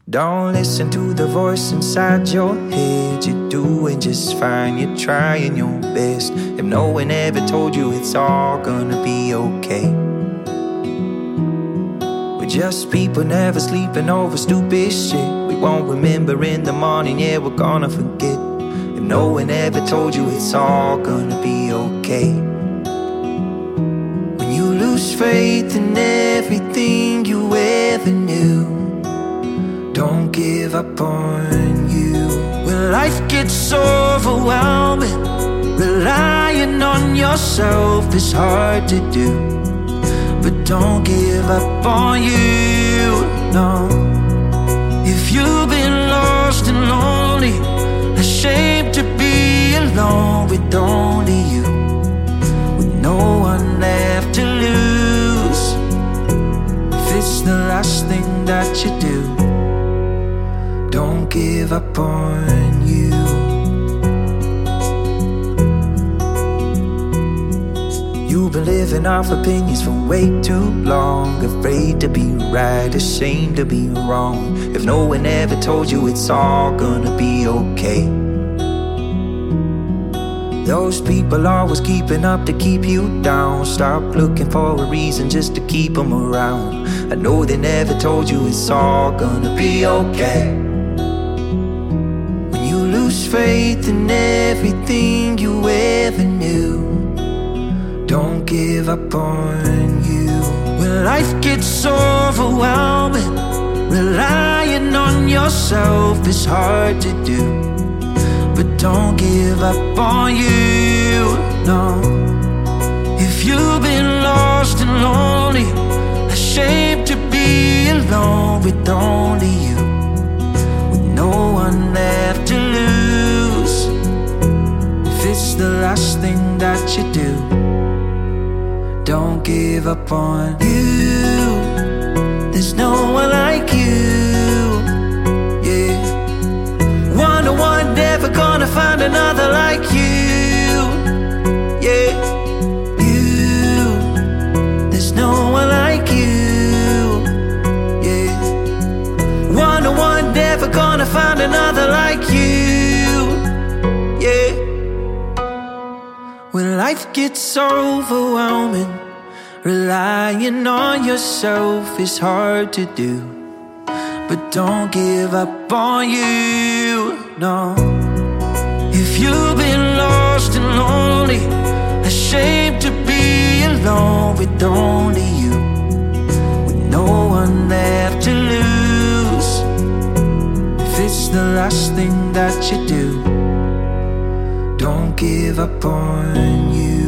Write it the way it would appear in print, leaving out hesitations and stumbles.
Don't listen to the voice inside your head. You're doing just fine, you're trying your best. If no one ever told you it's all gonna be okay. We're just people never sleeping over stupid shit. We won't remember in the morning, yeah, we're gonna forget. If no one ever told you it's all gonna be okay. When you lose faith in everything you ever knew, don't give up on you. When life gets overwhelming, relying on yourself is hard to do. But don't give up on you, no. If you've been lost and lonely, ashamed to be alone with only you, with no one left to lose, if it's the last thing that you do, don't give up on you. You've been living off opinions for way too long, afraid to be right, ashamed to be wrong. If no one ever told you it's all gonna be okay. Those people always keeping up to keep you down. Stop looking for a reason just to keep them around. I know they never told you it's all gonna be okay. Faith in everything you ever knew, don't give up on you. When life gets overwhelming, relying on yourself is hard to do. But don't give up on you, no. If you've been lost and lonely, ashamed to be alone with only you, with no one left to lose, it's the last thing that you do, don't give up on you. There's no one like you, yeah. Wonder one never gonna find another like you, yeah. You, there's no one like you, yeah. Wonder one never gonna find another like you, yeah. When life gets overwhelming, relying on yourself is hard to do. But don't give up on you, no. If you've been lost and lonely, ashamed to be alone with only you, with no one left to lose, if it's the last thing that you do, don't give up on you.